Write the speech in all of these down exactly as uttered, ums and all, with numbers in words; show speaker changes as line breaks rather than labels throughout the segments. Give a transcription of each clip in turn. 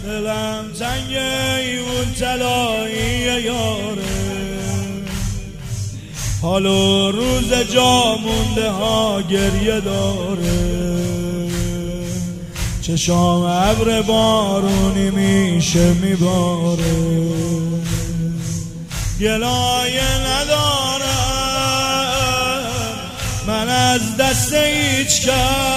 دلم تنگ ایوون طلایی یاره، حال و روز جا مونده ها گریه داره، چشام ابر بارونی میشه میباره، گلایه ندارم من از دست هیچ کس،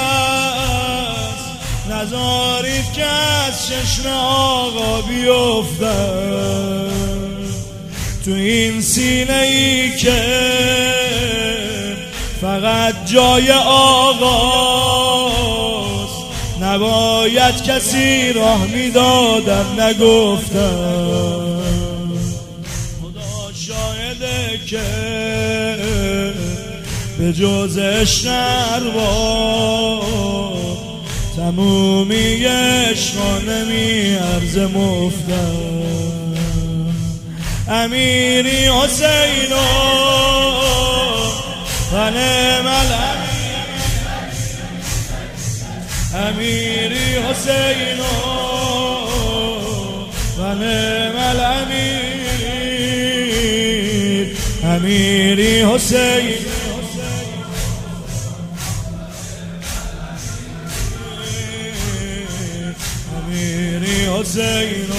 نذارید که از چشم آقا بیفتم تو این سینه ای که فقط جای آقاست، نباید کسی راه میدادم نگفتم، خدا شاهده که به جز عشق ارباب تمومی عشقا نمی ارز مفتم. امیری حسینو و نعم الامیر، امیری حسینو و نعم الامیر، امیری حسین امیری حسینو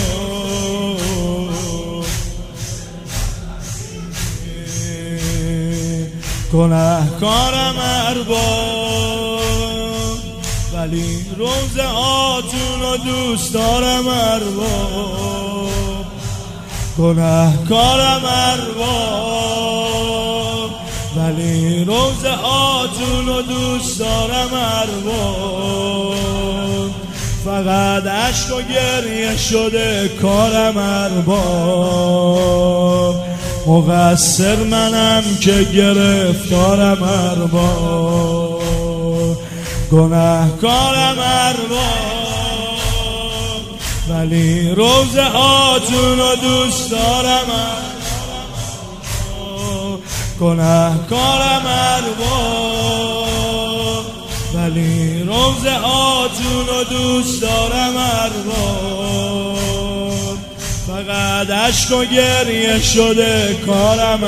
گناهکارم ارباب، ولی روز هاتون رو دوست دارم ارباب، گناهکارم ارباب، ولی روز هاتون رو دوست دارم ارباب، فقط عشق و گریه شده کارم ارباب، مقصر منم که گرفتارم ارباب، گناهکارم ارباب، ولی روز هاتون رو دوست دارم ارباب، گناهکارم ارباب، ولی روز هاتون رو دوست دارم ارباب، فقط عشق و گریه شده کارم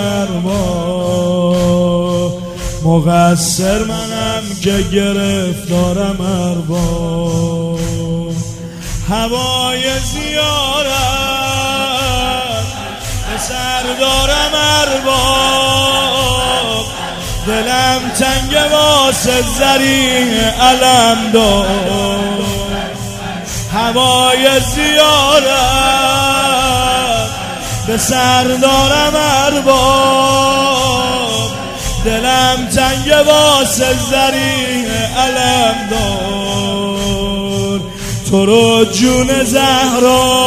ارباب، مقصر منم که گرفتارم ارباب، هوای زیارت به سر دارم ارباب، دلم تنگ واسه زریع علم دار، هوای زیارت به سر دارم ارباب، دلم تنگ واسه زریع علم دار، تو رو جون زهرا،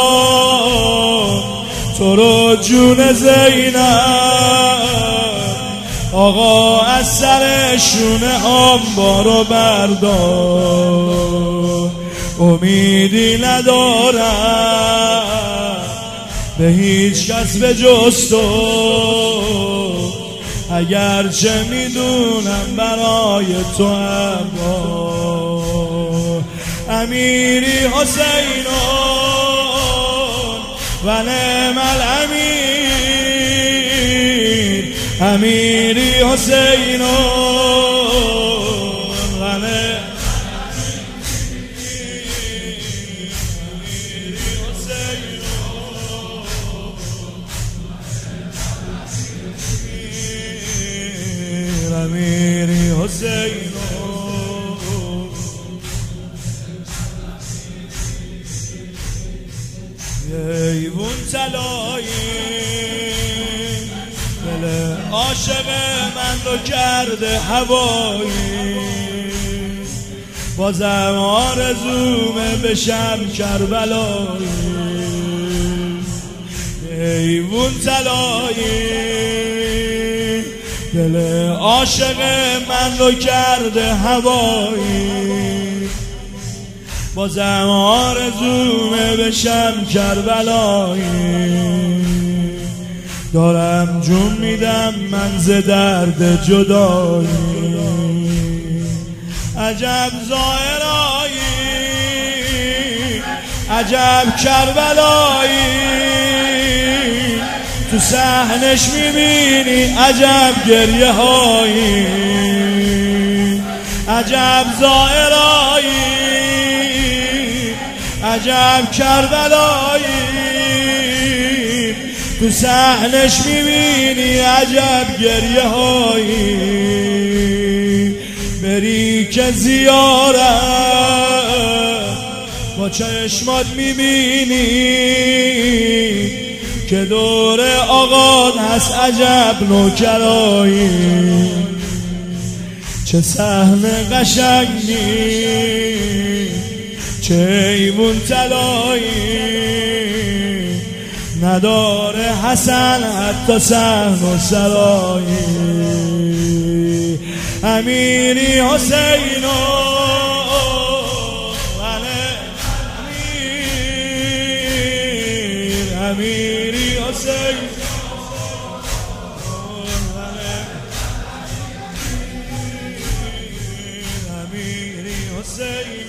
تو رو جون زینب، آقا از سر شونه هم بارو بردار، امیدی ندارم به هیچ کس به جز تو، اگرچه میدونم برای تو ابا، امیری حسینو و نعم الامیر، امیری حسینو و نعم امیری حسینو، ایوون طلایی دل عاشق من رو کرده هوایی، بازم آرزومه بشم کربلایی، ایوون طلایی دل عاشق من رو کرده هوایی، بازم آرزومه بشم کربلایی، دارم جون میدم من ز درد جدایی، عجب ظاهرایی عجب کربلایی تو صحنش میبینی عجب گریه هایی عجب زائرایی عجب کربلایی تو صحنش میبینی عجب گریه هایی بری که زیارت با چشمات میبینی که دور آقاد هست عجب نوکرایی چه صحنه قشنگی چه ایمون طلایی نداره حسن حتی صحن و سرایی امیری حسین امیری حسین امیری حسین